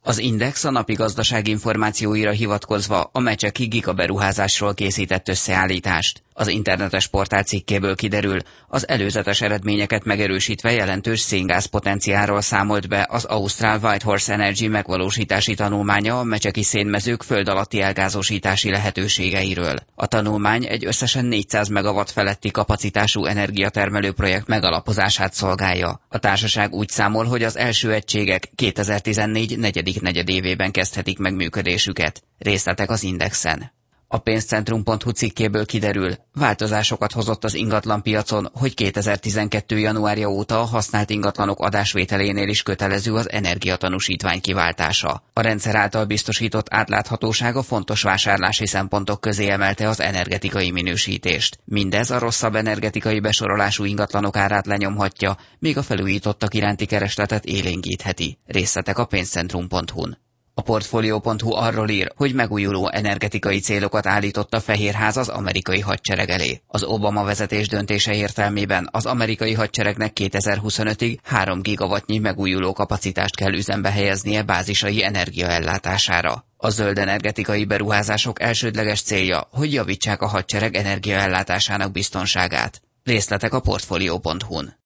Az Index a napi gazdasági információira hivatkozva a Mecseki gigaberuházásról készített összeállítást. Az internetes portál cikkéből kiderül, az előzetes eredményeket megerősítve jelentős széngáz potenciálról számolt be az ausztrál Whitehorse Energy megvalósítási tanulmánya a mecseki szénmezők föld alatti elgázosítási lehetőségeiről. A tanulmány egy összesen 400 megawatt feletti kapacitású energiatermelő projekt megalapozását szolgálja. A társaság úgy számol, hogy az első egységek 2014 negyedik negyedévében kezdhetik meg működésüket. Részletek az Indexen. A pénzcentrum.hu cikkéből kiderül, változásokat hozott az ingatlanpiacon, hogy 2012. januárja óta a használt ingatlanok adásvételénél is kötelező az energiatanúsítvány kiváltása. A rendszer által biztosított átláthatóság a fontos vásárlási szempontok közé emelte az energetikai minősítést. Mindez a rosszabb energetikai besorolású ingatlanok árát lenyomhatja, míg a felújítottak iránti keresletet élénkítheti. Részletek a pénzcentrum.hu-n. A Portfolio.hu arról ír, hogy megújuló energetikai célokat állított a Fehérház az amerikai hadsereg elé. Az Obama vezetés döntése értelmében az amerikai hadseregnek 2025-ig 3 gigawattnyi megújuló kapacitást kell üzembe helyeznie bázisai energiaellátására. A zöld energetikai beruházások elsődleges célja, hogy javítsák a hadsereg energiaellátásának biztonságát. Részletek a Portfolio.hu-n.